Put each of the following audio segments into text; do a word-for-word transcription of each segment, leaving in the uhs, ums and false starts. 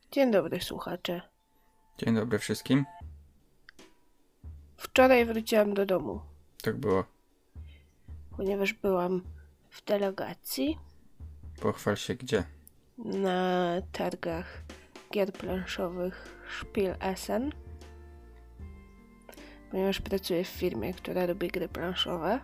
Dzień dobry, słuchacze. Dzień dobry wszystkim. Wczoraj wróciłam do domu, Tak było. ponieważ byłam w delegacji Pochwal się gdzie. na targach gier planszowych Spiel Essen, ponieważ pracuję w firmie, która robi gry planszowe.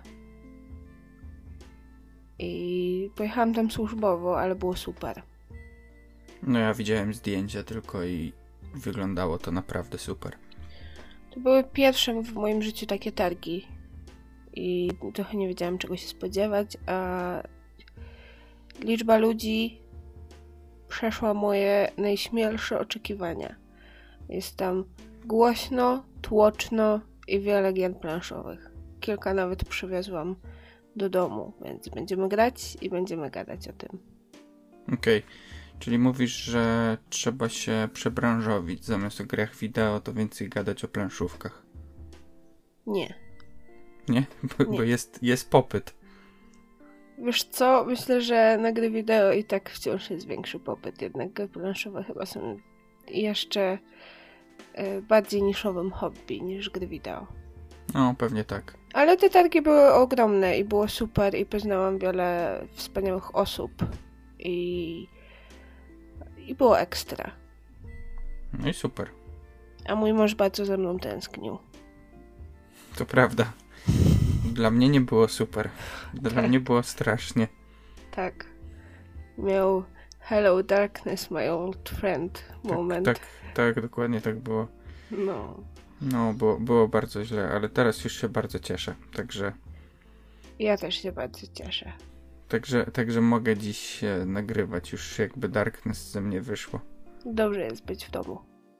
I pojechałam tam służbowo, ale było super. No ja widziałem zdjęcia tylko i wyglądało to naprawdę super. To były pierwsze w moim życiu takie targi i trochę nie wiedziałam, czego się spodziewać, a liczba ludzi przeszła moje najśmielsze oczekiwania. Jest tam głośno, tłoczno i wiele gier planszowych. Kilka nawet przywiozłam do domu, więc będziemy grać i będziemy gadać o tym. Okej, okay. Czyli mówisz, że trzeba się przebranżowić. Zamiast o grach wideo, to więcej gadać o planszówkach. Nie. Nie? Bo, Nie. bo jest, jest popyt. Wiesz co? Myślę, że na gry wideo i tak wciąż jest większy popyt. Jednak gry planszowe chyba są jeszcze y, bardziej niszowym hobby niż gry wideo. No, pewnie tak. Ale te targi były ogromne i było super i poznałam wiele wspaniałych osób i, i było ekstra. No i super. A mój mąż bardzo za mną tęsknił. To prawda. Dla mnie nie było super. Dla Tak. mnie było strasznie. Tak. Miał hello darkness, my old friend moment. Tak, tak, tak, dokładnie tak było. No. No, było, było bardzo źle, ale teraz już się bardzo cieszę. Także... Ja też się bardzo cieszę. Także, także mogę dziś e, nagrywać, już jakby Darkness ze mnie wyszło. Dobrze jest być w domu.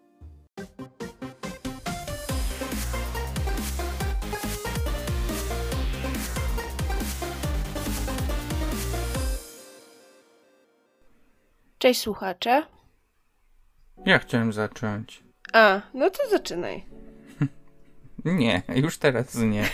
Cześć słuchacze. Ja chciałem zacząć. A, no to zaczynaj. Nie, już teraz nie.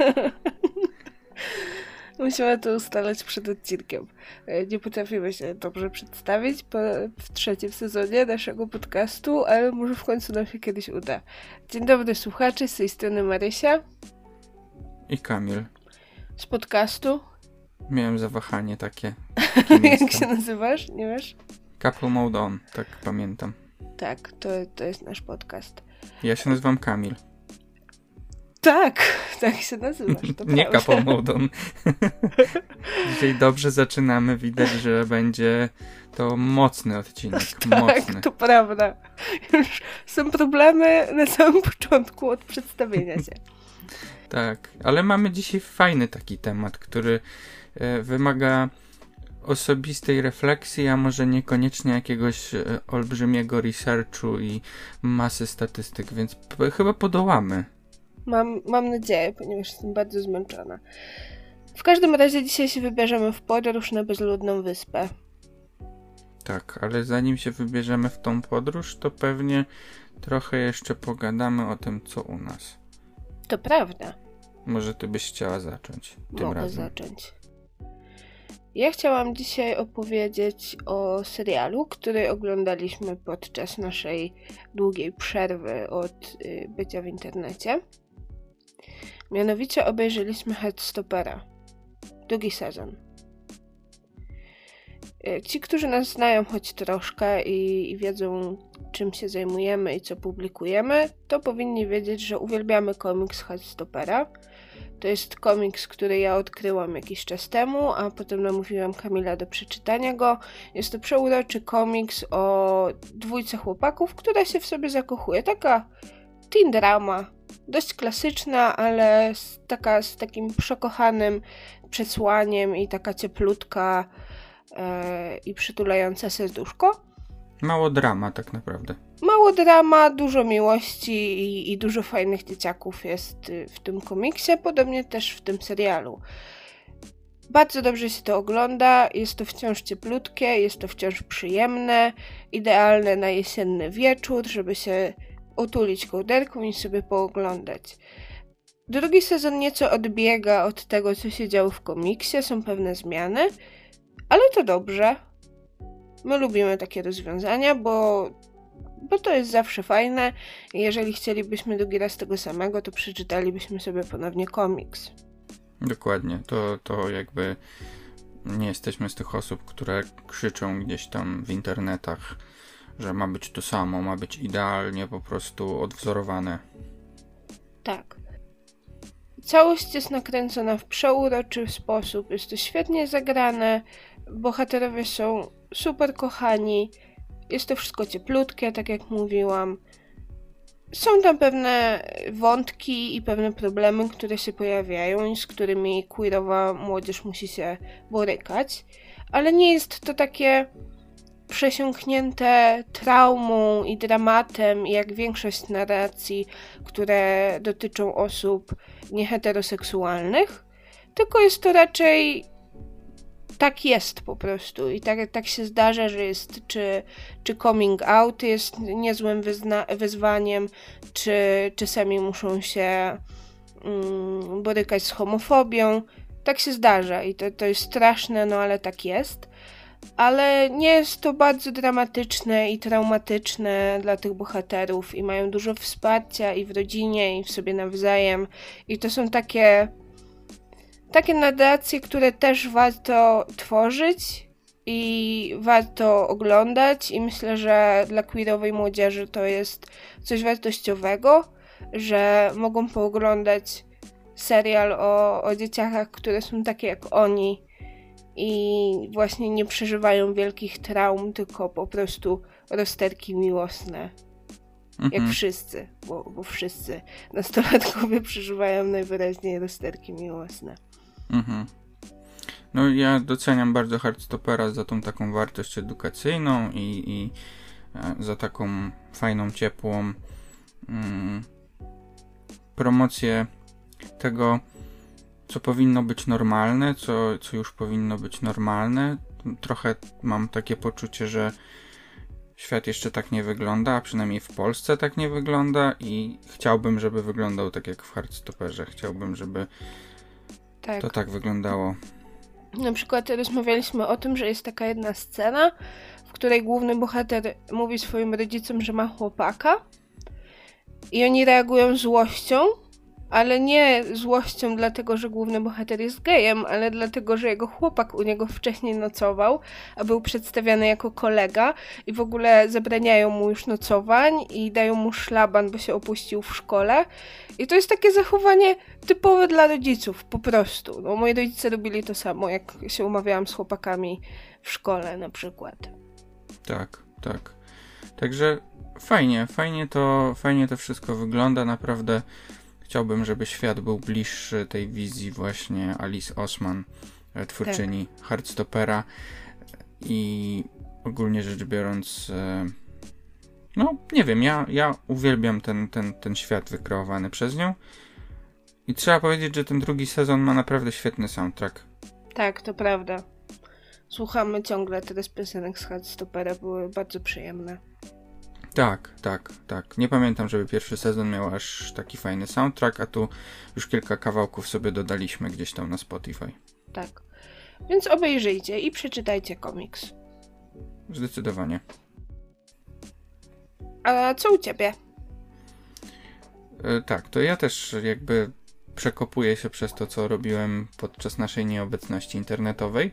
Musimy to ustalać przed odcinkiem. Nie potrafimy się dobrze przedstawić po, w trzecim sezonie naszego podcastu, ale może w końcu nam się kiedyś uda. Dzień dobry słuchacze, z tej strony Marysia. I Kamil. Z podcastu. Miałem zawahanie takie. Jak się nazywasz? Nie wiesz? Couple Mode On, tak pamiętam. Tak, to, to jest nasz podcast. Ja się nazywam Kamil. Tak, tak się nazywasz, to Nie prawda. Couple Mode On. Dzisiaj dobrze zaczynamy, widać, że będzie to mocny odcinek. Tak, mocny. to prawda. Już są problemy na samym początku od przedstawienia się. Tak, ale mamy dzisiaj fajny taki temat, który e, wymaga osobistej refleksji, a może niekoniecznie jakiegoś e, olbrzymiego researchu i masy statystyk, więc p- chyba podołamy. Mam, mam nadzieję, ponieważ jestem bardzo zmęczona. W każdym razie dzisiaj się wybierzemy w podróż na bezludną wyspę. Tak, ale zanim się wybierzemy w tą podróż, to pewnie trochę jeszcze pogadamy o tym, co u nas. To prawda. Może ty byś chciała zacząć tym Mogę razem. zacząć. Ja chciałam dzisiaj opowiedzieć o serialu, który oglądaliśmy podczas naszej długiej przerwy od y, bycia w internecie. Mianowicie obejrzeliśmy Heartstoppera. Drugi sezon. Y, Ci, którzy nas znają choć troszkę i, i wiedzą, czym się zajmujemy i co publikujemy, to powinni wiedzieć, że uwielbiamy komiks Heartstoppera. To jest komiks, który ja odkryłam jakiś czas temu, a potem namówiłam Kamila do przeczytania go. Jest to przeuroczy komiks o dwójce chłopaków, która się w sobie zakochuje. Taka teen drama, dość klasyczna, ale z, taka, z takim przekochanym przesłaniem i taka cieplutka e, i przytulająca serduszko. Mało drama tak naprawdę. Mało drama, dużo miłości i, i dużo fajnych dzieciaków jest w tym komiksie, podobnie też w tym serialu. Bardzo dobrze się to ogląda, jest to wciąż cieplutkie, jest to wciąż przyjemne, idealne na jesienny wieczór, żeby się utulić kołderką i sobie pooglądać. Drugi sezon nieco odbiega od tego, co się działo w komiksie, są pewne zmiany, ale to dobrze. My lubimy takie rozwiązania, bo bo to jest zawsze fajne i jeżeli chcielibyśmy drugi raz tego samego, to przeczytalibyśmy sobie ponownie komiks. Dokładnie, to, to jakby nie jesteśmy z tych osób, które krzyczą gdzieś tam w internetach, że ma być to samo, ma być idealnie po prostu odwzorowane. Tak. Całość jest nakręcona w przeuroczy sposób, jest to świetnie zagrane, bohaterowie są super kochani, jest to wszystko cieplutkie, tak jak mówiłam. Są tam pewne wątki i pewne problemy, które się pojawiają i z którymi queerowa młodzież musi się borykać, ale nie jest to takie przesiąknięte traumą i dramatem, jak większość narracji, które dotyczą osób nieheteroseksualnych, tylko jest to raczej tak jest po prostu i tak, tak się zdarza, że jest czy, czy coming out jest niezłym wyzna- wyzwaniem, czy czasami muszą się mm, borykać z homofobią. Tak się zdarza i to, to jest straszne, no ale tak jest. Ale nie jest to bardzo dramatyczne i traumatyczne dla tych bohaterów i mają dużo wsparcia i w rodzinie, i w sobie nawzajem. I to są takie takie narracje, które też warto tworzyć i warto oglądać i myślę, że dla queerowej młodzieży to jest coś wartościowego, że mogą pooglądać serial o, o dzieciakach, które są takie jak oni i właśnie nie przeżywają wielkich traum, tylko po prostu rozterki miłosne. Mhm. Jak wszyscy, bo, bo wszyscy nastolatkowie przeżywają najwyraźniej rozterki miłosne. Mhm. No ja doceniam bardzo Heartstopera za tą taką wartość edukacyjną i, i za taką fajną, ciepłą mm, promocję tego, co powinno być normalne, co, co już powinno być normalne. Trochę mam takie poczucie, że świat jeszcze tak nie wygląda, a przynajmniej w Polsce tak nie wygląda i chciałbym, żeby wyglądał tak jak w Heartstoperze. Chciałbym, żeby tak. to tak wyglądało. Na przykład rozmawialiśmy o tym, że jest taka jedna scena, w której główny bohater mówi swoim rodzicom, że ma chłopaka i oni reagują złością, ale nie złością dlatego, że główny bohater jest gejem, ale dlatego, że jego chłopak u niego wcześniej nocował, a był przedstawiany jako kolega i w ogóle zabraniają mu już nocowań i dają mu szlaban, bo się opuścił w szkole. I to jest takie zachowanie typowe dla rodziców, po prostu. No, moi rodzice robili to samo, jak się umawiałam z chłopakami w szkole na przykład. Tak, tak. Także fajnie, fajnie to, fajnie to wszystko wygląda, naprawdę. Chciałbym, żeby świat był bliższy tej wizji właśnie Alice Oseman, twórczyni tak. Heartstopera i ogólnie rzecz biorąc, no nie wiem, ja, ja uwielbiam ten, ten, ten świat wykreowany przez nią i trzeba powiedzieć, że ten drugi sezon ma naprawdę świetny soundtrack. Tak, to prawda. Słuchamy ciągle teraz piosenek z Heartstopera, były bardzo przyjemne. Tak, tak, tak. Nie pamiętam, żeby pierwszy sezon miał aż taki fajny soundtrack, a tu już kilka kawałków sobie dodaliśmy gdzieś tam na Spotify. Tak. Więc obejrzyjcie i przeczytajcie komiks. Zdecydowanie. A co u ciebie? Yy, tak, to ja też jakby przekopuję się przez to, co robiłem podczas naszej nieobecności internetowej.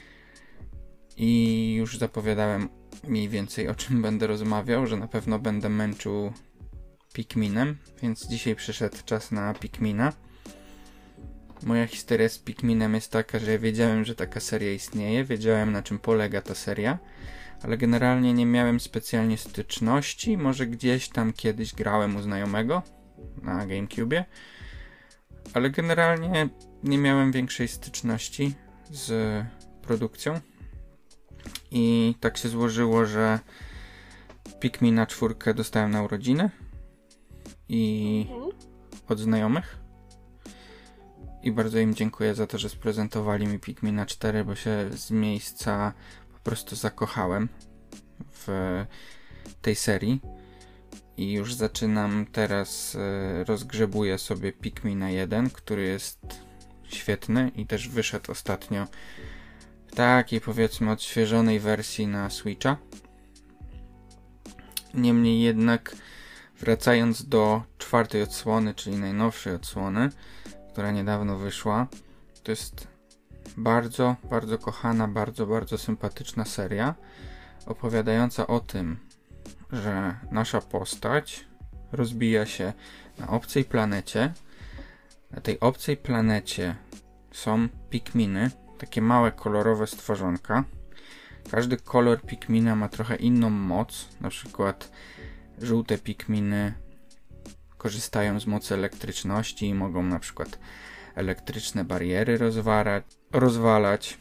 I już zapowiadałem mniej więcej, o czym będę rozmawiał, że na pewno będę męczył Pikminem, więc dzisiaj przyszedł czas na Pikmina. Moja historia z Pikminem jest taka, że ja wiedziałem, że taka seria istnieje, wiedziałem, na czym polega ta seria, ale generalnie nie miałem specjalnie styczności, może gdzieś tam kiedyś grałem u znajomego na GameCube, ale generalnie nie miałem większej styczności z produkcją. I tak się złożyło, że Pikmina czwórkę dostałem na urodziny i od znajomych. I bardzo im dziękuję za to, że sprezentowali mi Pikmina cztery, bo się z miejsca po prostu zakochałem w tej serii. I już zaczynam teraz, rozgrzebuję sobie Pikmina jeden, który jest świetny i też wyszedł ostatnio takiej powiedzmy odświeżonej wersji na Switcha. Niemniej jednak, wracając do czwartej odsłony, czyli najnowszej odsłony, która niedawno wyszła, to jest bardzo, bardzo kochana, bardzo, bardzo sympatyczna seria, opowiadająca o tym, że nasza postać rozbija się na obcej planecie. Na tej obcej planecie są pikminy, takie małe, kolorowe stworzonka. Każdy kolor pikmina ma trochę inną moc. Na przykład żółte pikminy korzystają z mocy elektryczności i mogą na przykład elektryczne bariery rozwalać. rozwalać.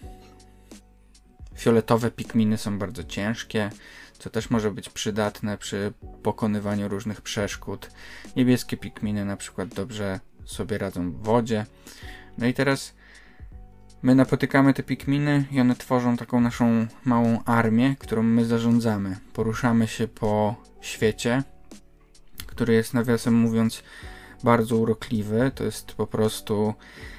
Fioletowe pikminy są bardzo ciężkie, co też może być przydatne przy pokonywaniu różnych przeszkód. Niebieskie pikminy na przykład dobrze sobie radzą w wodzie. No i teraz my napotykamy te pikminy i one tworzą taką naszą małą armię, którą my zarządzamy. Poruszamy się po świecie, który jest, nawiasem mówiąc, bardzo urokliwy. To jest po prostu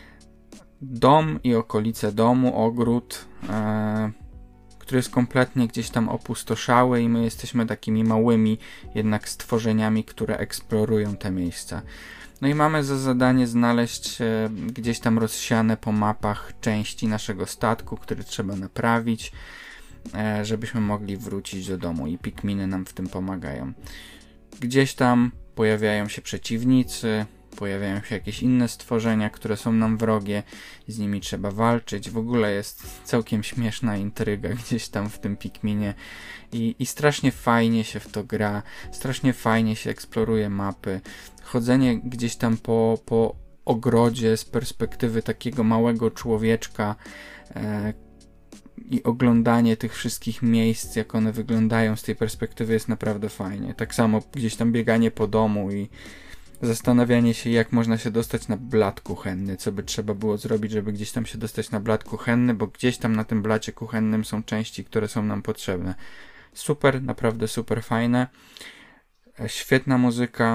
dom i okolice domu, ogród, e, który jest kompletnie gdzieś tam opustoszały i my jesteśmy takimi małymi jednak stworzeniami, które eksplorują te miejsca. No i mamy za zadanie znaleźć e, gdzieś tam rozsiane po mapach części naszego statku, który trzeba naprawić, e, żebyśmy mogli wrócić do domu i pikminy nam w tym pomagają. Gdzieś tam pojawiają się przeciwnicy, pojawiają się jakieś inne stworzenia, które są nam wrogie i z nimi trzeba walczyć. W ogóle jest całkiem śmieszna intryga gdzieś tam w tym Pikminie i, i strasznie fajnie się w to gra, strasznie fajnie się eksploruje mapy. Chodzenie gdzieś tam po, po ogrodzie z perspektywy takiego małego człowieczka e, i oglądanie tych wszystkich miejsc, jak one wyglądają z tej perspektywy jest naprawdę fajnie. Tak samo gdzieś tam bieganie po domu i zastanawianie się, jak można się dostać na blat kuchenny, co by trzeba było zrobić, żeby gdzieś tam się dostać na blat kuchenny, bo gdzieś tam na tym blacie kuchennym są części, które są nam potrzebne. Super, naprawdę super fajne. Świetna muzyka,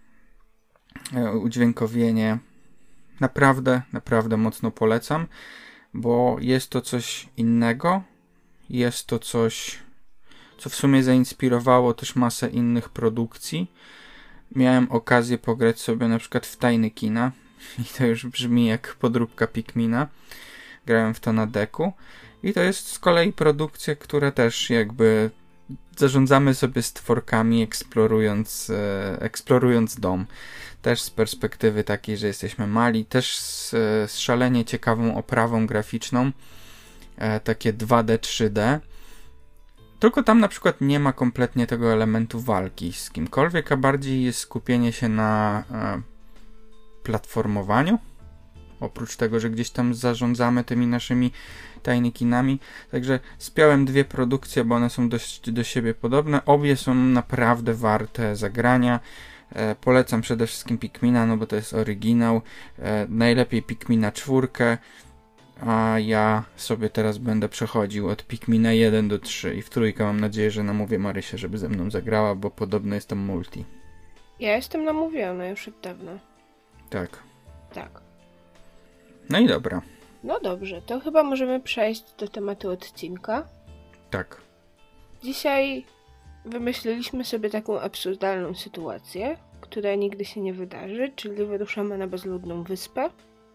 udźwiękowienie. Naprawdę, naprawdę mocno polecam, bo jest to coś innego. Jest to coś, co w sumie zainspirowało też masę innych produkcji. Miałem okazję pograć sobie na przykład w Tajny Kina i to już brzmi jak podróbka Pikmina. Grałem w to na deku i to jest z kolei produkcja, która też jakby zarządzamy sobie stworkami, eksplorując, e, eksplorując dom. Też z perspektywy takiej, że jesteśmy mali, też z, z szalenie ciekawą oprawą graficzną, e, takie dwa D, trzy D. Tylko tam na przykład nie ma kompletnie tego elementu walki z kimkolwiek, a bardziej jest skupienie się na e, platformowaniu. Oprócz tego, że gdzieś tam zarządzamy tymi naszymi Tiny Kinami. Także spiałem dwie produkcje, bo one są dość do siebie podobne. Obie są naprawdę warte zagrania. E, polecam przede wszystkim Pikmina, no bo to jest oryginał. E, najlepiej Pikmina czwórkę. A ja sobie teraz będę przechodził od Pikmina jeden do trzy i w trójkę mam nadzieję, że namówię Marysię, żeby ze mną zagrała, bo podobno jest tam multi. Ja jestem namówiona już od dawna. Tak. Tak. No i dobra. No dobrze, to chyba możemy przejść do tematu odcinka. Tak. Dzisiaj wymyśliliśmy sobie taką absurdalną sytuację, która nigdy się nie wydarzy, czyli wyruszamy na bezludną wyspę,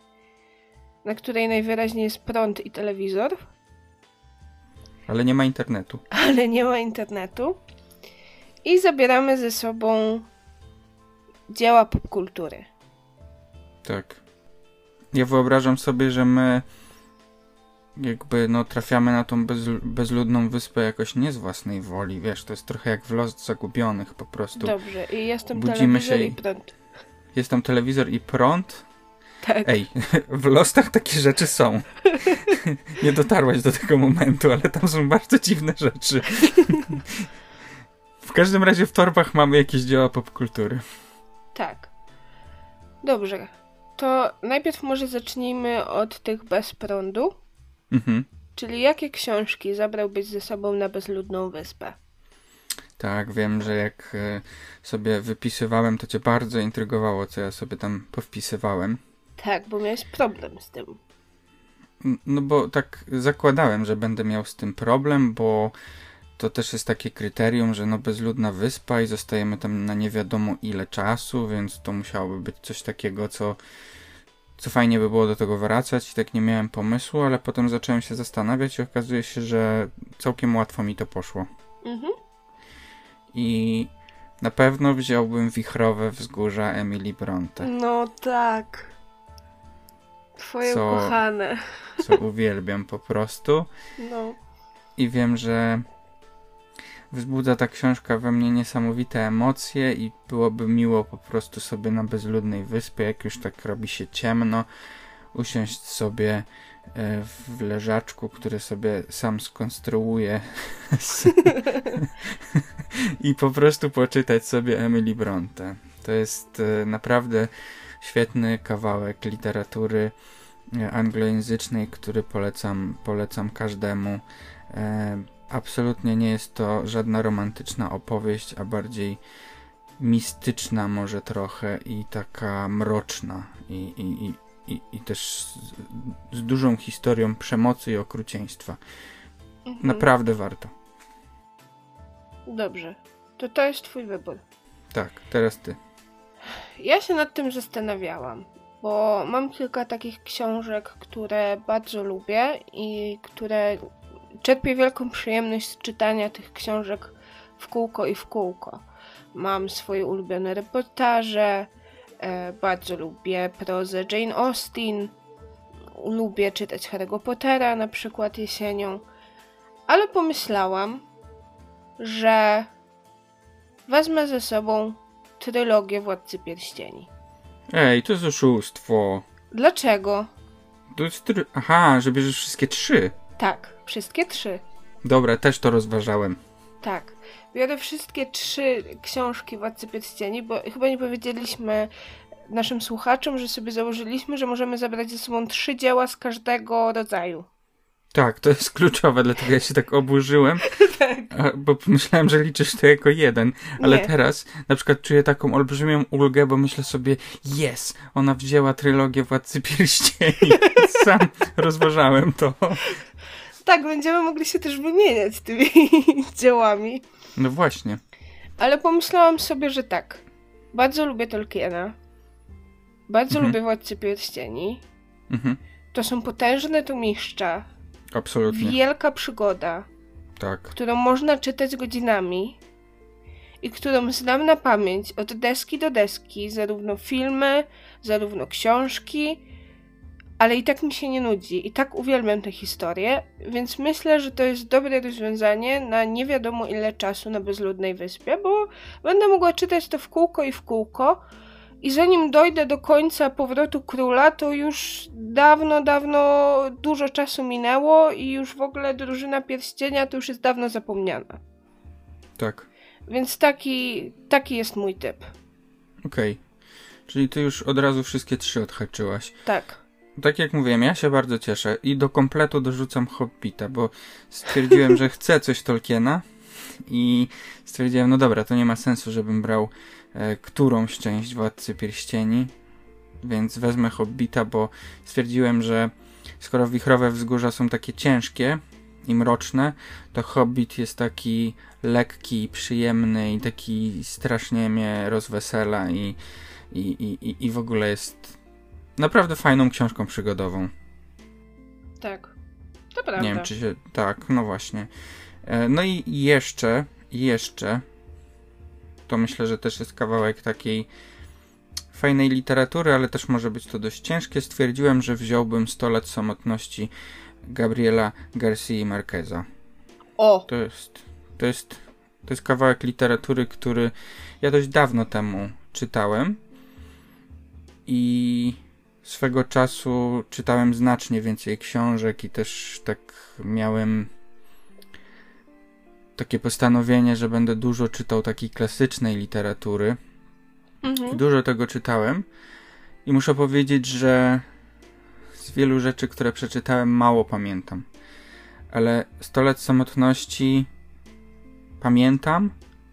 na której najwyraźniej jest prąd i telewizor. Ale nie ma internetu. Ale nie ma internetu. I zabieramy ze sobą dzieła popkultury. Tak. Ja wyobrażam sobie, że my jakby no trafiamy na tą bez, bezludną wyspę jakoś nie z własnej woli. Wiesz, to jest trochę jak w Los Zagubionych po prostu. Dobrze, i jest tam Budzimy telewizor się i prąd. Jest tam telewizor i prąd? Tak. Ej, w Lostach takie rzeczy są. Nie dotarłaś do tego momentu, ale tam są bardzo dziwne rzeczy. W każdym razie w torbach mamy jakieś dzieła popkultury. Tak. Dobrze. To najpierw może zacznijmy od tych bez prądu. Mhm. Czyli jakie książki zabrałbyś ze sobą na bezludną wyspę? Tak, wiem, że jak sobie wypisywałem, to cię bardzo intrygowało, co ja sobie tam powpisywałem. Tak, bo miałeś problem z tym. No bo tak zakładałem, że będę miał z tym problem, bo to też jest takie kryterium, że no bezludna wyspa i zostajemy tam na nie wiadomo ile czasu, więc to musiałoby być coś takiego, co, co fajnie by było do tego wracać i tak nie miałem pomysłu, ale potem zacząłem się zastanawiać i okazuje się, że całkiem łatwo mi to poszło. Mhm. I na pewno wziąłbym Wichrowe Wzgórza Emily Bronte. No tak. Twoje co, kochane. Co uwielbiam po prostu. No. I wiem, że wzbudza ta książka we mnie niesamowite emocje i byłoby miło po prostu sobie na bezludnej wyspie, jak już tak robi się ciemno, usiąść sobie w leżaczku, który sobie sam skonstruuję i po prostu poczytać sobie Emily Bronte. To jest naprawdę świetny kawałek literatury anglojęzycznej, który polecam, polecam każdemu. Absolutnie nie jest to żadna romantyczna opowieść, a bardziej mistyczna może trochę i taka mroczna i, i, i, i, i też z, z dużą historią przemocy i okrucieństwa. Mhm. Naprawdę warto. Dobrze. To to jest twój wybór. Tak, teraz ty. Ja się nad tym zastanawiałam, bo mam kilka takich książek, które bardzo lubię i które czerpię wielką przyjemność z czytania tych książek w kółko i w kółko. Mam swoje ulubione reportaże, e, bardzo lubię prozę Jane Austen, lubię czytać Harry'ego Pottera na przykład jesienią, ale pomyślałam, że wezmę ze sobą trylogię Władcy Pierścieni. Ej, to jest oszustwo. Dlaczego? To jest try... Aha, że bierzesz wszystkie trzy. Tak, wszystkie trzy. Dobra, też to rozważałem. Tak. Biorę wszystkie trzy książki Władcy Pierścieni, bo chyba nie powiedzieliśmy naszym słuchaczom, że sobie założyliśmy, że możemy zabrać ze sobą trzy dzieła z każdego rodzaju. Tak, to jest kluczowe, dlatego ja się tak oburzyłem, tak. Bo pomyślałem, że liczysz to jako jeden, ale nie. Teraz na przykład czuję taką olbrzymią ulgę, bo myślę sobie, yes, ona wzięła trylogię Władcy Pierścieni. Sam rozważałem to. Tak, będziemy mogli się też wymieniać tymi dziełami. No właśnie. Ale pomyślałam sobie, że tak, bardzo lubię Tolkiena, bardzo mhm. lubię Władcy Pierścieni, mhm. to są potężne tomiszcza. Absolutnie. Wielka przygoda, tak. którą można czytać godzinami i którą znam na pamięć od deski do deski, zarówno filmy, zarówno książki, ale i tak mi się nie nudzi i tak uwielbiam tę historię, więc myślę, że to jest dobre rozwiązanie na nie wiadomo ile czasu na bezludnej wyspie, bo będę mogła czytać to w kółko i w kółko i zanim dojdę do końca Powrotu Króla, to już dawno, dawno dużo czasu minęło i już w ogóle Drużyna Pierścienia to już jest dawno zapomniana. Tak. Więc taki, taki jest mój typ. Okej. Okay. Czyli ty już od razu wszystkie trzy odhaczyłaś. Tak. Tak jak mówiłem, ja się bardzo cieszę i do kompletu dorzucam Hobbita, bo stwierdziłem, że chcę coś Tolkiena i stwierdziłem, no dobra, to nie ma sensu, żebym brał e, którąś część Władcy Pierścieni, więc wezmę Hobbita, bo stwierdziłem, że skoro Wichrowe Wzgórza są takie ciężkie i mroczne, to Hobbit jest taki lekki, przyjemny i taki strasznie mnie rozwesela i, i, i, i w ogóle jest naprawdę fajną książką przygodową. Tak, to prawda. Nie wiem, czy się... Tak, no właśnie. No i jeszcze, jeszcze, to myślę, że też jest kawałek takiej fajnej literatury, ale też może być to dość ciężkie. Stwierdziłem, że wziąłbym sto lat samotności Gabriela García Márqueza. O! To jest, to jest, to jest kawałek literatury, który ja dość dawno temu czytałem i swego czasu czytałem znacznie więcej książek i też tak miałem takie postanowienie, że będę dużo czytał takiej klasycznej literatury. Mhm. Dużo tego czytałem i muszę powiedzieć, że z wielu rzeczy, które przeczytałem, mało pamiętam. Ale sto lat samotności pamiętam.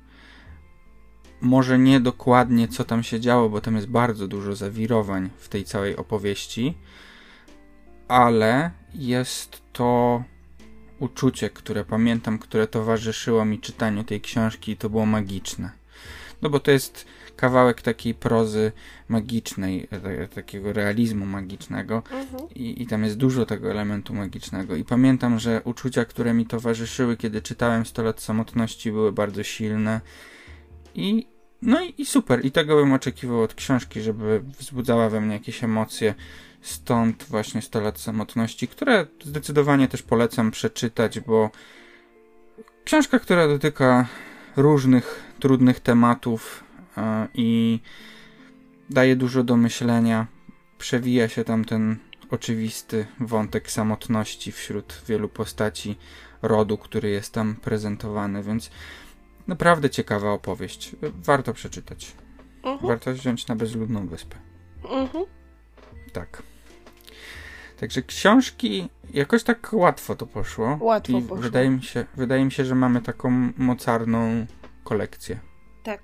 Może nie dokładnie, co tam się działo, bo tam jest bardzo dużo zawirowań w tej całej opowieści, ale jest to uczucie, które pamiętam, które towarzyszyło mi czytaniu tej książki i to było magiczne. No bo to jest kawałek takiej prozy magicznej, takiego realizmu magicznego mhm. i, i tam jest dużo tego elementu magicznego. I pamiętam, że uczucia, które mi towarzyszyły, kiedy czytałem sto lat samotności, były bardzo silne. I no i, i super. I tego bym oczekiwał od książki, żeby wzbudzała we mnie jakieś emocje. Stąd właśnie sto lat samotności, które zdecydowanie też polecam przeczytać, bo książka, która dotyka różnych trudnych tematów yy, i daje dużo do myślenia. Przewija się tam ten oczywisty wątek samotności wśród wielu postaci rodu, który jest tam prezentowany, więc naprawdę ciekawa opowieść. Warto przeczytać. Uh-huh. Warto wziąć na bezludną wyspę. Uh-huh. Tak. Także książki jakoś tak łatwo to poszło. Łatwo I poszło. Wydaje mi się, wydaje mi się, że mamy taką mocarną kolekcję. Tak.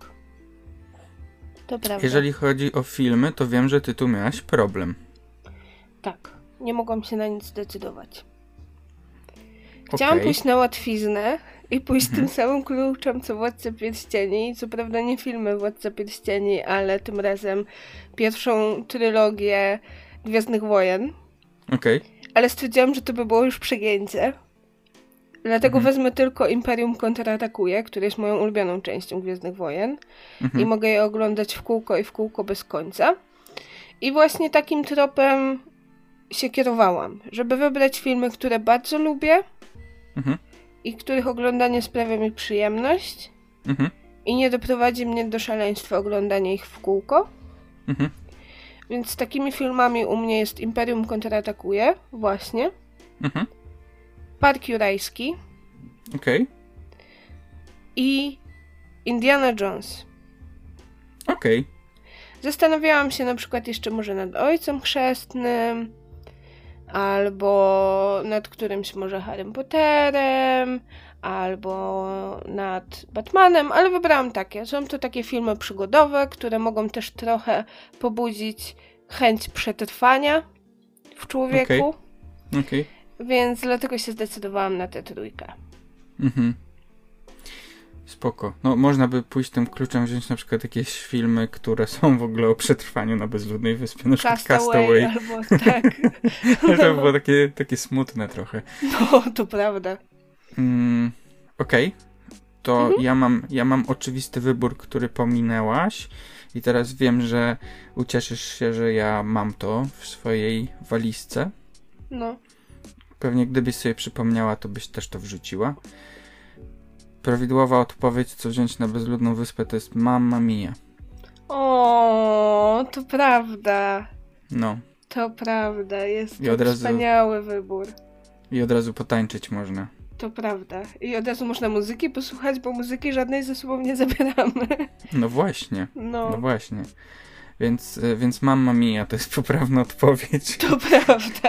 To prawda. Jeżeli chodzi o filmy, to wiem, że ty tu miałaś problem. Tak. Nie mogłam się na nic zdecydować. Chciałam okay. pójść na łatwiznę i pójść mhm. tym samym kluczem, co Władca Pierścieni. Co prawda nie filmy Władca Pierścieni, ale tym razem pierwszą trylogię Gwiezdnych Wojen. Okej. Okay. Ale stwierdziłam, że to by było już przegięcie. Dlatego mhm. wezmę tylko Imperium kontratakuje, które jest moją ulubioną częścią Gwiezdnych Wojen. Mhm. I mogę je oglądać w kółko i w kółko bez końca. I właśnie takim tropem się kierowałam, żeby wybrać filmy, które bardzo lubię mhm. i których oglądanie sprawia mi przyjemność mhm. i nie doprowadzi mnie do szaleństwa oglądania ich w kółko. Mhm. Więc takimi filmami u mnie jest Imperium kontratakuje, właśnie. Mhm. Park Jurajski. Okej. Okay. I Indiana Jones. Okej. Okay. Zastanawiałam się na przykład jeszcze może nad Ojcem Chrzestnym, albo nad którymś może Harrym Potterem, albo nad Batmanem, ale wybrałam takie. Są to takie filmy przygodowe, które mogą też trochę pobudzić chęć przetrwania w człowieku. Okay. Okay. Więc dlatego się zdecydowałam na tę trójkę. Mhm. Spoko. No można by pójść tym kluczem, wziąć na przykład jakieś filmy, które są w ogóle o przetrwaniu na bezludnej wyspie. Na przykład Castaway. Albo tak. To by było takie, takie smutne trochę. No, to prawda. Mm, Okej. Okay. To mhm. ja, mam, ja mam oczywisty wybór, który pominęłaś i teraz wiem, że ucieszysz się, że ja mam to w swojej walizce. No. Pewnie gdybyś sobie przypomniała, to byś też to wrzuciła. Prawidłowa odpowiedź, co wziąć na bezludną wyspę, to jest Mamma Mia. O, to prawda. No. To prawda, jest to razu, wspaniały wybór. I od razu potańczyć można. To prawda. I od razu można muzyki posłuchać, bo muzyki żadnej ze sobą nie zabieramy. No właśnie. No, no właśnie. Więc, więc Mamma Mia to jest poprawna odpowiedź. To prawda.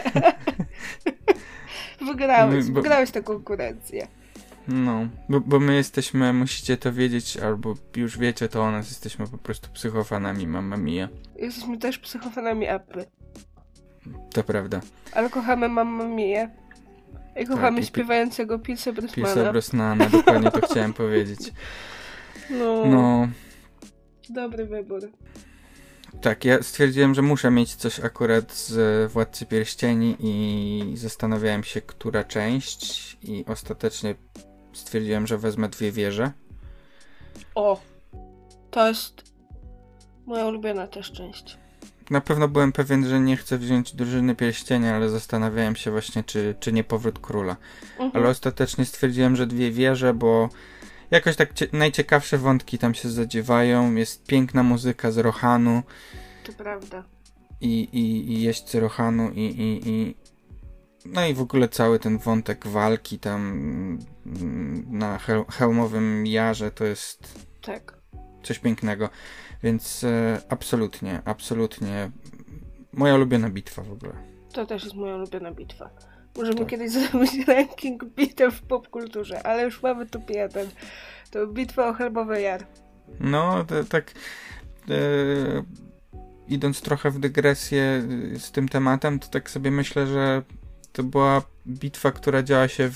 Wygrałeś, bo, wygrałeś tę konkurencję. No, bo, bo my jesteśmy, musicie to wiedzieć, albo już wiecie to o nas, jesteśmy po prostu psychofanami Mamma Mia. Jesteśmy też psychofanami Appy. To prawda. Ale kochamy Mamma Mia. I kochamy tak, śpiewającego Pierce'a Brosnana. Pierce'a Brosnana, dokładnie to chciałem powiedzieć. No. no. Dobry wybór. Tak, ja stwierdziłem, że muszę mieć coś akurat z Władcy Pierścieni i zastanawiałem się, która część i ostatecznie stwierdziłem, że wezmę Dwie wieże. O, to jest moja ulubiona też część. Na pewno byłem pewien, że nie chcę wziąć Drużyny Pierścienia, ale zastanawiałem się właśnie, czy, czy nie Powrót Króla. Mhm. Ale ostatecznie stwierdziłem, że Dwie wieże, bo jakoś tak cie- najciekawsze wątki tam się zadziewają. Jest piękna muzyka z Rohanu. To prawda. I, i, i jeźdźcy Rohanu i, i, i no i w ogóle cały ten wątek walki tam na Hel- Helmowym Jarze to jest tak. coś pięknego. Więc e, absolutnie, absolutnie moja ulubiona bitwa w ogóle. To też jest moja ulubiona bitwa. Możemy tak. kiedyś zrobić ranking bitew w popkulturze, ale już mamy top jeden. To bitwa o Helmowy Jar. No, to, tak e, idąc trochę w dygresję z tym tematem, to tak sobie myślę, że to była bitwa, która działa się w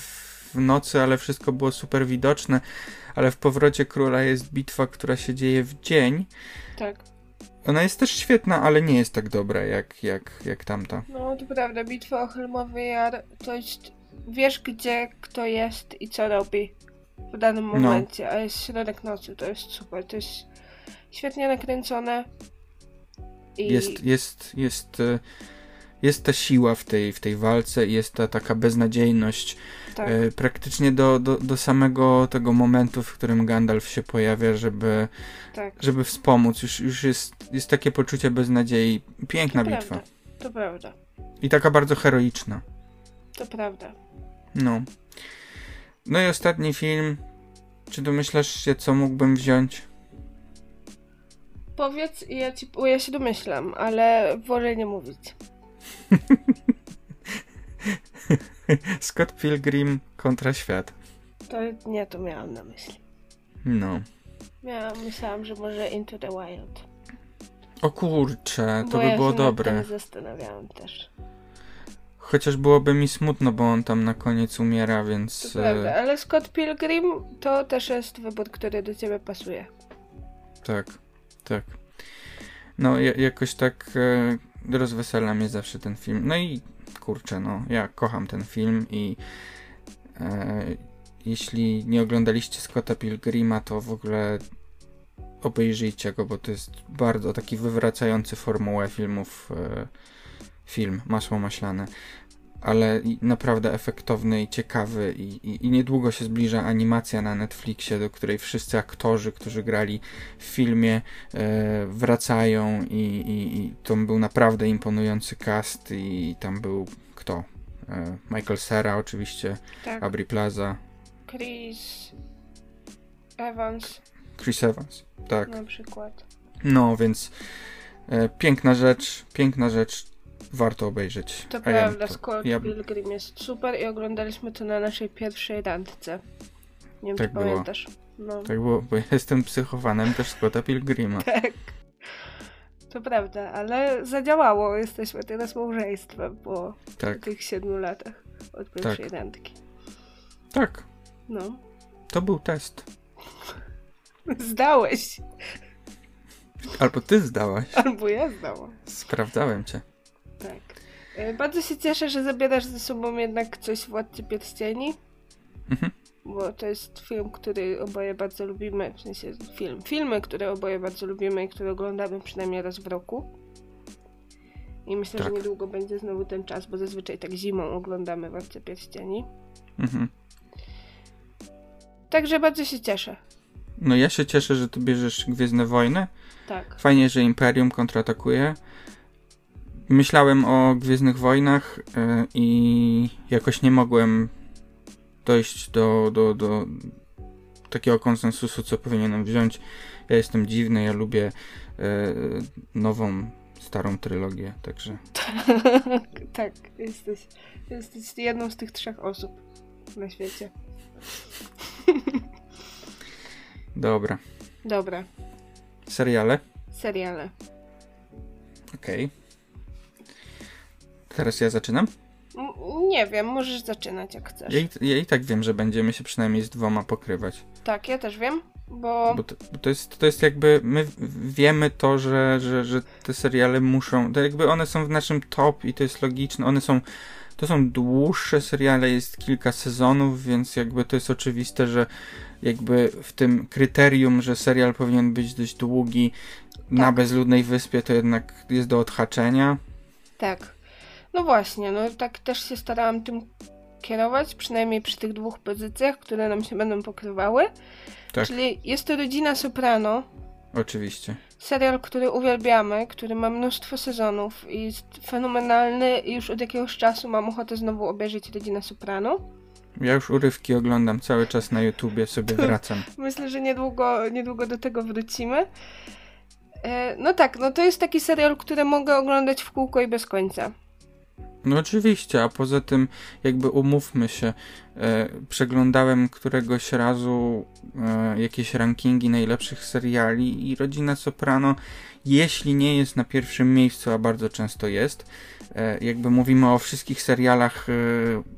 w nocy, ale wszystko było super widoczne, ale w Powrocie Króla jest bitwa, która się dzieje w dzień. Tak. Ona jest też świetna, ale nie jest tak dobra jak, jak, jak tamta. No to prawda, bitwa o Helmowy Jar to jest, wiesz gdzie kto jest i co robi w danym momencie, no. A jest środek nocy, to jest super, to jest świetnie nakręcone. I... Jest, jest, jest, jest ta siła w tej, w tej walce i jest ta taka beznadziejność tak. e, praktycznie do, do, do samego tego momentu, w którym Gandalf się pojawia, żeby, tak. żeby wspomóc. Już, już jest, jest takie poczucie beznadziei. Piękna to bitwa. Prawda. To prawda. I taka bardzo heroiczna. To prawda. No. No i ostatni film. Czy domyślasz się, co mógłbym wziąć? Powiedz i ja ci, ja się domyślam, ale wolę nie mówić. Scott Pilgrim kontra świat. To nie, to miałam na myśli. No. Miałam, myślałam, że może Into the Wild. O kurczę, to Bo by ja było się dobre. Nad tym zastanawiałam też. Chociaż byłoby mi smutno, bo on tam na koniec umiera, więc... To prawda, ale Scott Pilgrim to też jest wybór, który do ciebie pasuje. Tak, tak. No, ja, jakoś tak e, rozwesela mnie zawsze ten film. No i kurczę, no, ja kocham ten film i e, jeśli nie oglądaliście Scotta Pilgrima, to w ogóle obejrzyjcie go, bo to jest bardzo taki wywracający formułę filmów e, film, masło maślane, ale naprawdę efektowny i ciekawy i, i, i niedługo się zbliża animacja na Netflixie, do której wszyscy aktorzy, którzy grali w filmie e, wracają i, i, i to był naprawdę imponujący cast i tam był kto? E, Michael Cera oczywiście, tak. Aubrey Plaza, Chris Evans Chris Evans, tak. Na przykład. No, więc e, piękna rzecz, piękna rzecz. Warto obejrzeć. To A prawda, ja, to, Scott ja... Pilgrim jest super i oglądaliśmy to na naszej pierwszej randce. Nie wiem, tak czy było. pamiętasz. No. Tak było, bo ja jestem psychofanem też Scotta Pilgrima. Tak. To prawda, ale zadziałało. Jesteśmy teraz małżeństwem po tak. tych siedmiu latach od pierwszej tak. randki. Tak. No. To był test. Zdałeś. Albo ty zdałaś. Albo ja zdałam. Sprawdzałem cię. Tak. Bardzo się cieszę, że zabierasz ze sobą jednak coś z Władcy Pierścieni. Mhm. Bo to jest film, który oboje bardzo lubimy. W sensie film. Filmy, które oboje bardzo lubimy i które oglądamy przynajmniej raz w roku. I myślę, tak. że niedługo będzie znowu ten czas, bo zazwyczaj tak zimą oglądamy Władcę Pierścieni. Mhm. Także bardzo się cieszę. No ja się cieszę, że tu bierzesz Gwiezdne Wojny. Tak. Fajnie, że Imperium kontratakuje. Myślałem o Gwiezdnych Wojnach yy, i jakoś nie mogłem dojść do, do, do takiego konsensusu, co powinienem wziąć. Ja jestem dziwny, ja lubię yy, nową, starą trylogię, także... tak, jesteś, jesteś jedną z tych trzech osób na świecie. Dobra. Dobra. Seriale? Seriale. Okej. Okay. Teraz ja zaczynam? Nie wiem, możesz zaczynać jak chcesz. Ja i, ja i tak wiem, że będziemy się przynajmniej z dwoma pokrywać. Tak, ja też wiem, bo... Bo to, bo to, jest, to jest jakby, my wiemy to, że, że, że te seriale muszą, to jakby one są w naszym top i to jest logiczne, one są, to są dłuższe seriale, jest kilka sezonów, więc jakby to jest oczywiste, że jakby w tym kryterium, że serial powinien być dość długi, tak. na Bezludnej Wyspie to jednak jest do odhaczenia. Tak. No właśnie, no tak też się starałam tym kierować, przynajmniej przy tych dwóch pozycjach, które nam się będą pokrywały. Tak. Czyli jest to Rodzina Soprano. Oczywiście. Serial, który uwielbiamy, który ma mnóstwo sezonów i jest fenomenalny i już od jakiegoś czasu mam ochotę znowu obejrzeć Rodzinę Soprano. Ja już urywki oglądam cały czas na YouTubie, sobie to wracam. Myślę, że niedługo, niedługo do tego wrócimy. E, no tak, no to jest taki serial, który mogę oglądać w kółko i bez końca. No oczywiście, a poza tym jakby umówmy się, e, przeglądałem któregoś razu e, jakieś rankingi najlepszych seriali i Rodzina Soprano, jeśli nie jest na pierwszym miejscu, a bardzo często jest, e, jakby mówimy o wszystkich serialach e,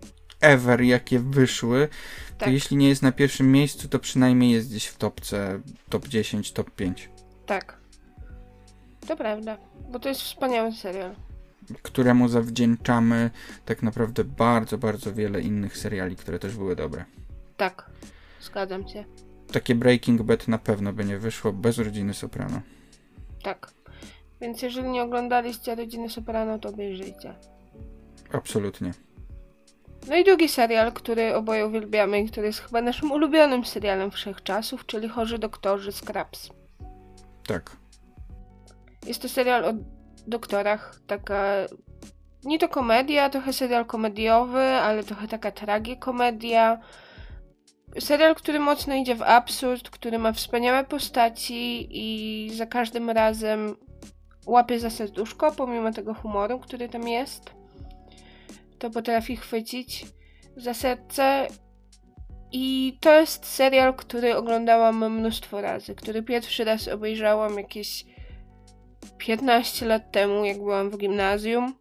ever, jakie wyszły, to Tak. jeśli nie jest na pierwszym miejscu, to przynajmniej jest gdzieś w topce, top dziesięć, top pięć. Tak. To prawda, bo to jest wspaniały serial. Któremu zawdzięczamy tak naprawdę bardzo, bardzo wiele innych seriali, które też były dobre. Tak, zgadzam się. Takie Breaking Bad na pewno by nie wyszło bez Rodziny Soprano. Tak. Więc jeżeli nie oglądaliście Rodziny Soprano, to obejrzyjcie. Absolutnie. No i drugi serial, który oboje uwielbiamy i który jest chyba naszym ulubionym serialem wszechczasów, czyli Chorzy doktorzy Scrubs. Tak. Jest to serial o doktorach, taka... Nie to komedia, trochę serial komediowy, ale trochę taka tragikomedia. Serial, który mocno idzie w absurd, który ma wspaniałe postaci i za każdym razem łapie za serduszko, pomimo tego humoru, który tam jest. To potrafi chwycić za serce. I to jest serial, który oglądałam mnóstwo razy, który pierwszy raz obejrzałam jakieś piętnaście lat temu, jak byłam w gimnazjum.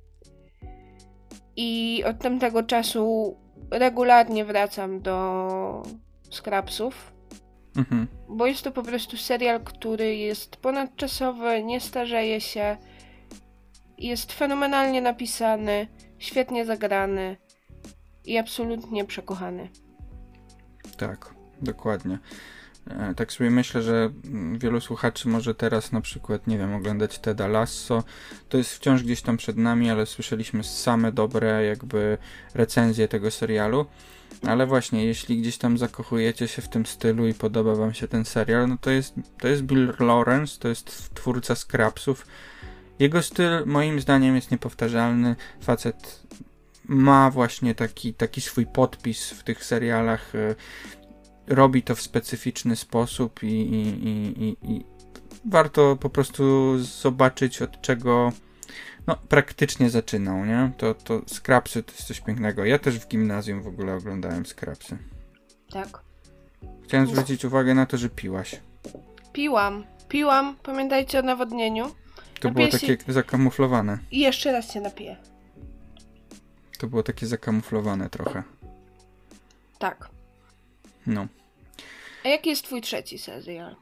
I od tamtego czasu regularnie wracam do Scrubsów, Mhm. bo jest to po prostu serial, który jest ponadczasowy, nie starzeje się, jest fenomenalnie napisany, świetnie zagrany i absolutnie przekochany. Tak, dokładnie. E, tak sobie myślę, że wielu słuchaczy może teraz na przykład, nie wiem, oglądać Teda Lasso. To jest wciąż gdzieś tam przed nami, ale słyszeliśmy same dobre jakby recenzje tego serialu. Ale właśnie, jeśli gdzieś tam zakochujecie się w tym stylu i podoba wam się ten serial, no to jest, to jest Bill Lawrence, to jest twórca Scrubsów. Jego styl moim zdaniem jest niepowtarzalny. Facet ma właśnie taki, taki swój podpis w tych serialach. Robi to w specyficzny sposób i, i, i, i, i warto po prostu zobaczyć, od czego no, praktycznie zaczynał, nie? To, to Scrubsy to jest coś pięknego. Ja też w gimnazjum w ogóle oglądałem Scrubsy. Tak. Chciałem zwrócić uwagę na to, że piłaś. Piłam. Piłam. Pamiętajcie o nawodnieniu. To Napiję było takie się... zakamuflowane. I jeszcze raz się napiję. To było takie zakamuflowane trochę. Tak. No. A jaki jest twój trzeci serial?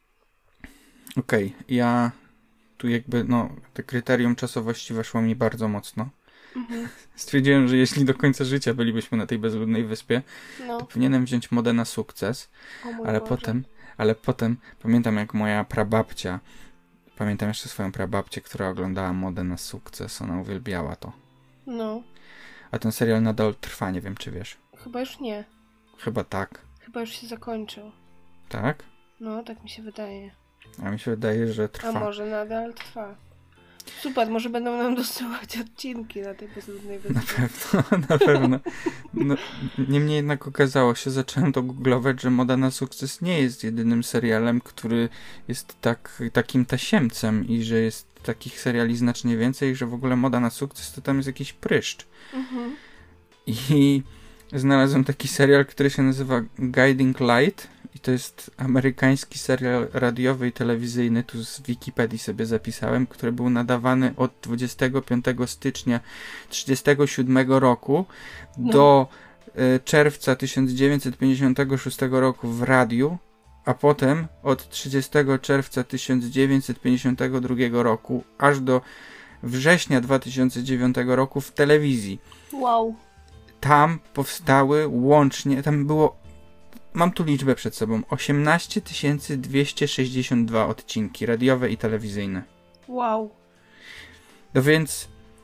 Okej, okay. Ja tu jakby, no, to kryterium czasowości weszło mi bardzo mocno. Mhm. Stwierdziłem, że jeśli do końca życia bylibyśmy na tej bezludnej wyspie, no. to powinienem wziąć modę na sukces. Ale Boże. potem, ale potem pamiętam, jak moja prababcia, pamiętam jeszcze swoją prababcię, która oglądała modę na sukces, ona uwielbiała to. No. A ten serial nadal trwa, nie wiem, czy wiesz. Chyba już nie. Chyba tak. Chyba już się zakończył. Tak? No, tak mi się wydaje. A mi się wydaje, że trwa. A może nadal trwa. Super, może będą nam dosyłać odcinki na tej bezludnej wyspie. Na pewno, na pewno. No, niemniej jednak okazało się, zacząłem to googlować, że Moda na sukces nie jest jedynym serialem, który jest tak, takim tasiemcem i że jest takich seriali znacznie więcej, że w ogóle Moda na sukces to tam jest jakiś pryszcz. Mhm. I znalazłem taki serial, który się nazywa Guiding Light i to jest amerykański serial radiowy i telewizyjny, tu z Wikipedii sobie zapisałem, który był nadawany od dwudziestego piątego stycznia tysiąc dziewięćset trzydziestego siódmego roku no. do y, czerwca tysiąc dziewięćset pięćdziesiątego szóstego roku w radiu, a potem od trzydziestego czerwca tysiąc dziewięćset pięćdziesiątego drugiego roku aż do września dwa tysiące dziewiątego roku w telewizji. Wow. Tam powstały łącznie, tam było, mam tu liczbę przed sobą, osiemnaście tysięcy dwieście sześćdziesiąt dwa odcinki radiowe i telewizyjne. Wow. No więc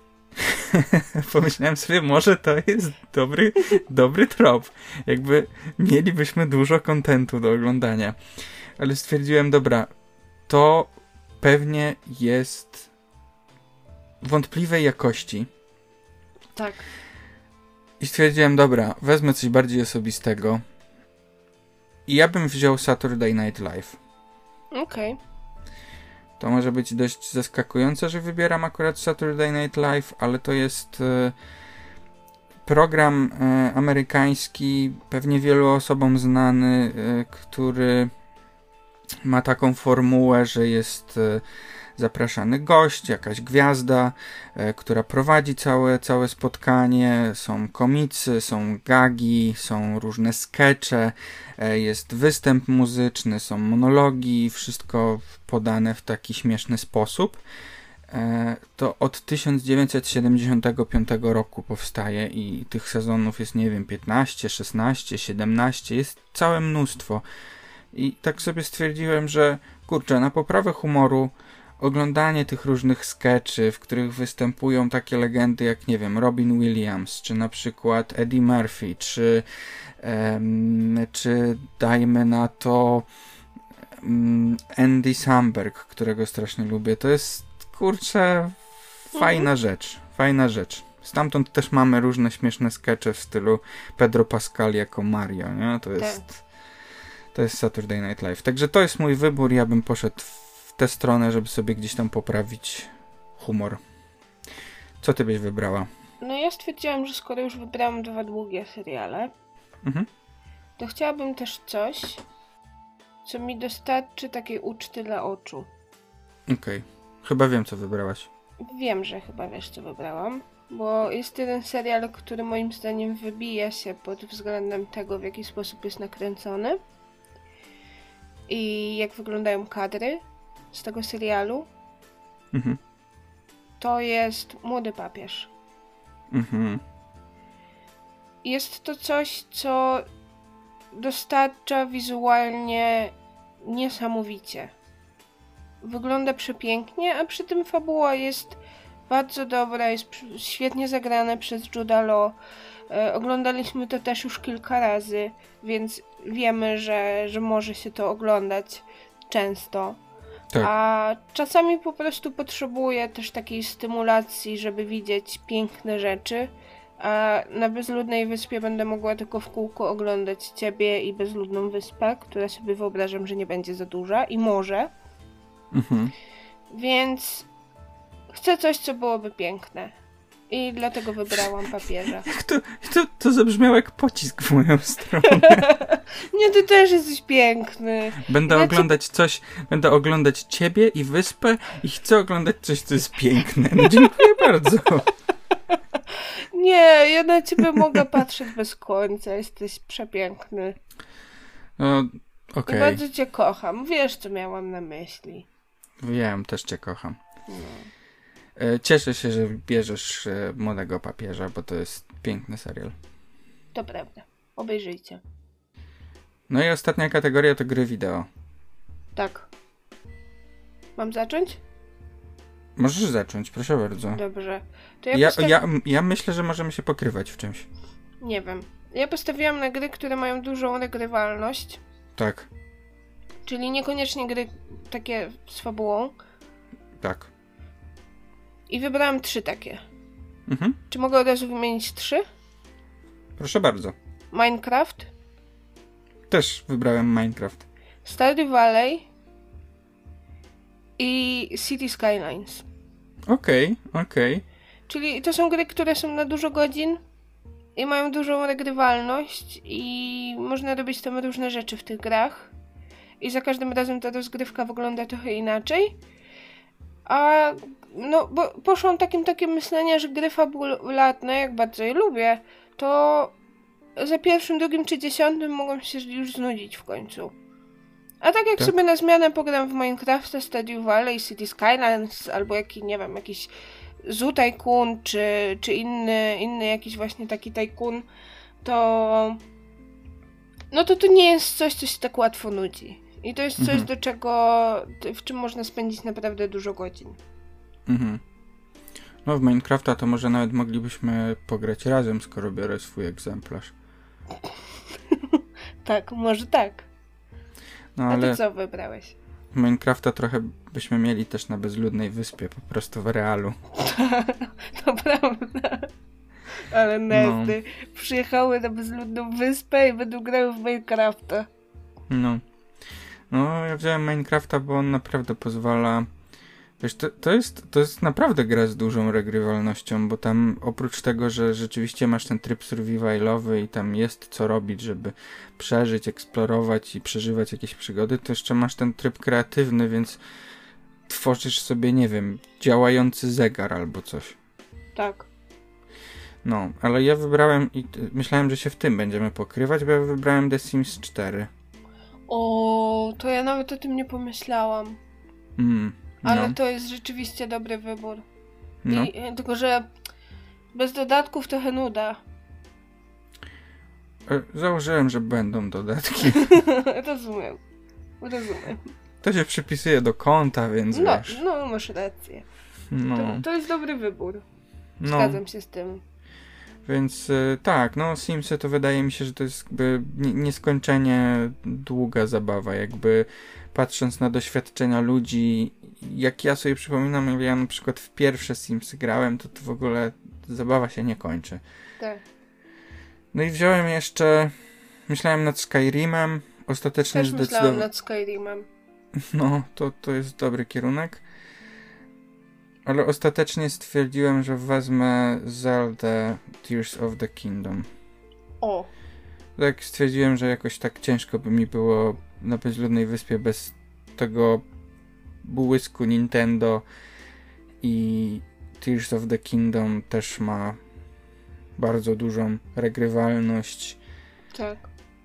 pomyślałem sobie, może to jest dobry, dobry trop. Jakby mielibyśmy dużo kontentu do oglądania. Ale stwierdziłem, dobra, to pewnie jest wątpliwej jakości. Tak. I stwierdziłem, dobra, wezmę coś bardziej osobistego. I ja bym wziął Saturday Night Live. Okej. Okay. To może być dość zaskakujące, że wybieram akurat Saturday Night Live, ale to jest e, program e, amerykański, pewnie wielu osobom znany, e, który ma taką formułę, że jest e, zapraszany gość, jakaś gwiazda, e, która prowadzi całe, całe spotkanie, są komicy, są gagi, są różne skecze, e, jest występ muzyczny, są monologi, wszystko podane w taki śmieszny sposób. To od tysiąc dziewięćset siedemdziesiątego piątego roku powstaje i tych sezonów jest, nie wiem, piętnaście, szesnaście, siedemnaście, jest całe mnóstwo. I tak sobie stwierdziłem, że kurczę, na poprawę humoru oglądanie tych różnych skeczy, w których występują takie legendy jak, nie wiem, Robin Williams, czy na przykład Eddie Murphy, czy, um, czy dajmy na to um, Andy Samberg, którego strasznie lubię. To jest, kurczę, fajna mhm. rzecz, fajna rzecz. Stamtąd też mamy różne śmieszne skecze w stylu Pedro Pascal jako Mario, nie? To jest, tak. to jest Saturday Night Live. Także to jest mój wybór, ja bym poszedł w tę stronę, żeby sobie gdzieś tam poprawić humor. Co ty byś wybrała? No ja stwierdziłam, że skoro już wybrałam dwa długie seriale, mhm. to chciałabym też coś, co mi dostarczy takiej uczty dla oczu. Okej. Okay. Chyba wiem, co wybrałaś. Wiem, że chyba wiesz, co wybrałam, bo jest jeden serial, który moim zdaniem wybija się pod względem tego, w jaki sposób jest nakręcony i jak wyglądają kadry z tego serialu. Mhm. To jest Młody Papież. Mhm. Jest to coś, co dostarcza wizualnie niesamowicie. Wygląda przepięknie, a przy tym fabuła jest bardzo dobra, jest świetnie zagrana przez Jude'a Law. E, oglądaliśmy to też już kilka razy, więc wiemy, że, że może się to oglądać często. Tak. A czasami po prostu potrzebuję też takiej stymulacji, żeby widzieć piękne rzeczy, a na Bezludnej Wyspie będę mogła tylko w kółko oglądać Ciebie i Bezludną Wyspę, która sobie wyobrażam, że nie będzie za duża i może. Mhm. Więc chcę coś, co byłoby piękne. I dlatego wybrałam Papieża. To, to, to zabrzmiało jak pocisk w moją stronę. Nie, ty też jesteś piękny. Będę ja oglądać ci... coś, będę oglądać ciebie i wyspę i chcę oglądać coś, co jest piękne. No, dziękuję bardzo. Nie, ja na ciebie mogę patrzeć bez końca. Jesteś przepiękny. No, okej. I bardzo cię kocham. Wiesz, co miałam na myśli. Wiem, też cię kocham. No. Cieszę się, że bierzesz Młodego Papieża, bo to jest piękny serial. To prawda. Obejrzyjcie. No i ostatnia kategoria to gry wideo. Tak. Mam zacząć? Możesz zacząć, proszę bardzo. Dobrze. To ja, ja, postawi... ja, ja myślę, że możemy się pokrywać w czymś. Nie wiem. Ja postawiłam na gry, które mają dużą regrywalność. Tak. Czyli niekoniecznie gry takie z fabułą. Tak. I wybrałam trzy takie. Mhm. Czy mogę od razu wymienić trzy? Proszę bardzo. Minecraft. Też wybrałem Minecraft. Stardew Valley. I City Skylines. Okej, okay, okej. Okay. Czyli to są gry, które są na dużo godzin i mają dużą regrywalność i można robić tam różne rzeczy w tych grach. I za każdym razem ta rozgrywka wygląda trochę inaczej. A no, bo poszłam takim takim myśleniem, że gry fabularne, jak bardzo je lubię, to za pierwszym, drugim czy dziesiątym mogą się już znudzić w końcu. A tak jak tak. sobie na zmianę pogram w Minecrafta, Stardew Valley, City Skylines, albo jaki, nie wiem, jakiś Zoo Tycoon, czy, czy inny, inny jakiś właśnie taki tycoon, to no to to nie jest coś, co się tak łatwo nudzi. I to jest coś, mhm. do czego, w czym można spędzić naprawdę dużo godzin. Mhm. No w Minecrafta to może nawet moglibyśmy pograć razem, skoro biorę swój egzemplarz. Tak, może tak. No, a ale ty co wybrałeś? Minecrafta trochę byśmy mieli też na Bezludnej Wyspie, po prostu w realu. To prawda. Ale nesty no. Przyjechały na Bezludną Wyspę i będą grały w Minecrafta. No. No, ja wziąłem Minecrafta, bo on naprawdę pozwala... Wiesz, to, to, jest, to jest naprawdę gra z dużą regrywalnością, bo tam oprócz tego, że rzeczywiście masz ten tryb survivalowy i tam jest co robić, żeby przeżyć, eksplorować i przeżywać jakieś przygody, to jeszcze masz ten tryb kreatywny, więc tworzysz sobie, nie wiem, działający zegar albo coś. Tak. No, ale ja wybrałem i myślałem, że się w tym będziemy pokrywać, bo ja wybrałem The Sims cztery. O, to ja nawet o tym nie pomyślałam. Mm, no. Ale to jest rzeczywiście dobry wybór. No. I, tylko, że bez dodatków trochę nuda. Założyłem, że będą dodatki. Rozumiem. Rozumiem. To się przypisuje do konta, więc No, wiesz. no masz rację. No. To, to jest dobry wybór. No. Zgadzam się z tym. Więc y, tak, no Simsy to wydaje mi się, że to jest jakby nieskończenie długa zabawa, jakby patrząc na doświadczenia ludzi, jak ja sobie przypominam, jak ja na przykład w pierwsze Simsy grałem, to, to w ogóle zabawa się nie kończy. Tak. No i wziąłem jeszcze, myślałem nad Skyrimem, ostatecznie Też myślałam zdecydowałem. nad Skyrimem. No, to, to jest dobry kierunek. Ale ostatecznie stwierdziłem, że wezmę Zelda Tears of the Kingdom. O. Tak stwierdziłem, że jakoś tak ciężko by mi było na bezludnej wyspie bez tego błysku Nintendo i Tears of the Kingdom też ma bardzo dużą regrywalność Tak.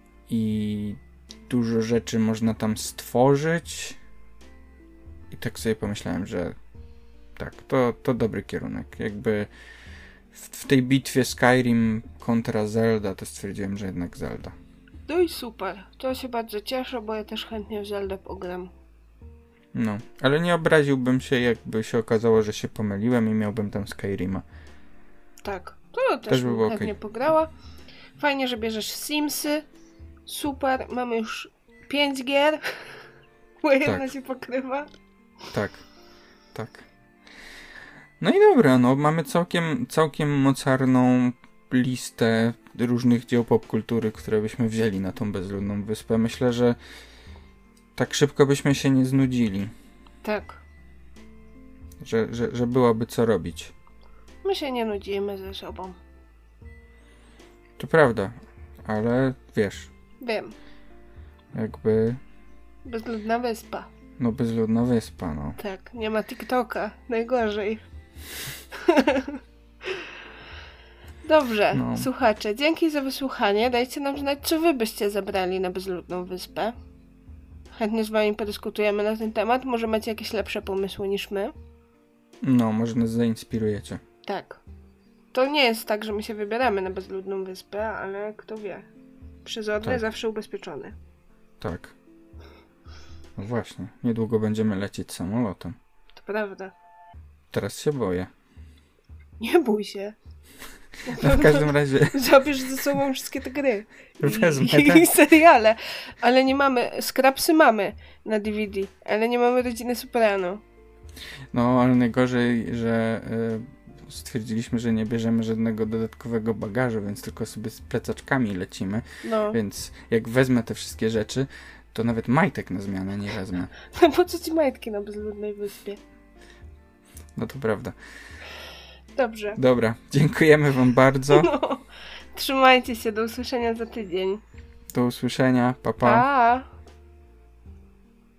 i dużo rzeczy można tam stworzyć i tak sobie pomyślałem, że tak, to, to dobry kierunek. Jakby w, w tej bitwie Skyrim kontra Zelda to stwierdziłem, że jednak Zelda. No i super. To się bardzo cieszę, bo ja też chętnie w Zeldę pogram. No, ale nie obraziłbym się, jakby się okazało, że się pomyliłem i miałbym tam Skyrima. Tak, to też, Też by bym było chętnie okej. pograła. Fajnie, że bierzesz Simsy. Super, mamy już pięć gier, bo jedna Tak. się pokrywa. Tak, tak. No i dobra, no mamy całkiem, całkiem mocarną listę różnych dzieł popkultury, które byśmy wzięli na tą bezludną wyspę. Myślę, że tak szybko byśmy się nie znudzili. Tak, Że, że, że byłoby co robić. my się nie nudzimy ze sobą. To prawda, ale wiesz, Wiem, jakby bezludna wyspa. no bezludna wyspa, no. Tak, nie ma TikToka, najgorzej. Dobrze, No. słuchacze, dzięki za wysłuchanie. Dajcie nam znać, co wy byście zabrali na bezludną wyspę. Chętnie z wami podyskutujemy na ten temat. Może macie jakieś lepsze pomysły niż my. No, może nas zainspirujecie. Tak. To nie jest tak, że my się wybieramy na bezludną wyspę, ale kto wie. Przezorny Tak. zawsze ubezpieczony. Tak. No właśnie, niedługo będziemy lecieć samolotem. To prawda. Teraz się boję. Nie bój się. No w każdym razie Zabierz ze sobą wszystkie te gry. wezmę, I, tak? i seriale. Ale nie mamy. Scrapsy mamy na D V D, ale nie mamy Rodziny Soprano. No, ale najgorzej, że y, stwierdziliśmy, że nie bierzemy żadnego dodatkowego bagażu, więc tylko sobie z plecaczkami lecimy. No. Więc jak wezmę te wszystkie rzeczy, to nawet majtek na zmianę nie wezmę. No po co ci majtki na bezludnej wyspie? No to prawda. Dobrze. Dobra, dziękujemy wam bardzo. No. Trzymajcie się, do usłyszenia za tydzień. Do usłyszenia, pa pa. Pa!